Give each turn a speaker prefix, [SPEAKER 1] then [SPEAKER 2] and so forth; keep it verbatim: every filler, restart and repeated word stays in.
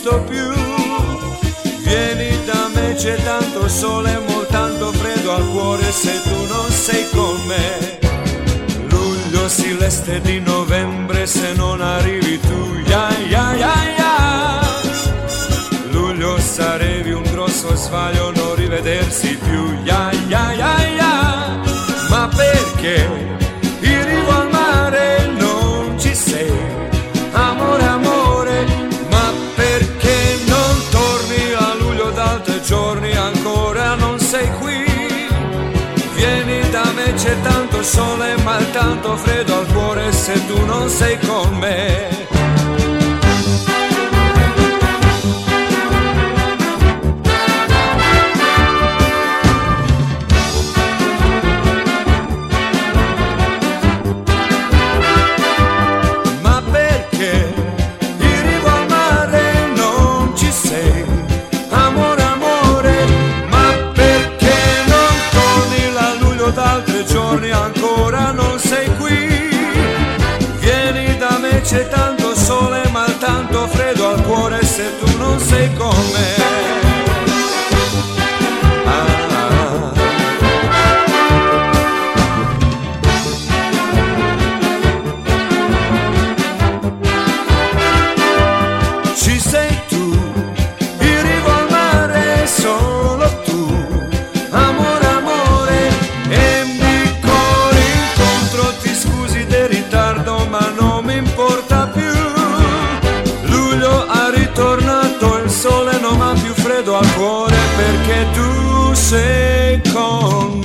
[SPEAKER 1] esisto più. Vieni da me, c'è tanto sole, molto tanto freddo al cuore se tu non sei con me. Luglio silvestre di novembre se non arrivi tu, ya ya ya ya. Luglio sarebbe un grosso sbaglio non rivedersi più, ya ya ya ya. Ma perché in riva al mare non ci sei, amore amore? Ma perché non torni a luglio d'altri giorni, ancora non sei qui? Vieni da me, c'è tanto sole ma tanto freddo al cuore se tu non sei con me. Ancora non sei qui, vieni da me, c'è tanto sole ma tanto freddo al cuore se tu non sei con me. Ci sei tu, in riva al mare solo tu, amore amore, e ma non mi importa più. Luglio ha ritornato, il sole non ha più freddo al cuore perché tu sei con me.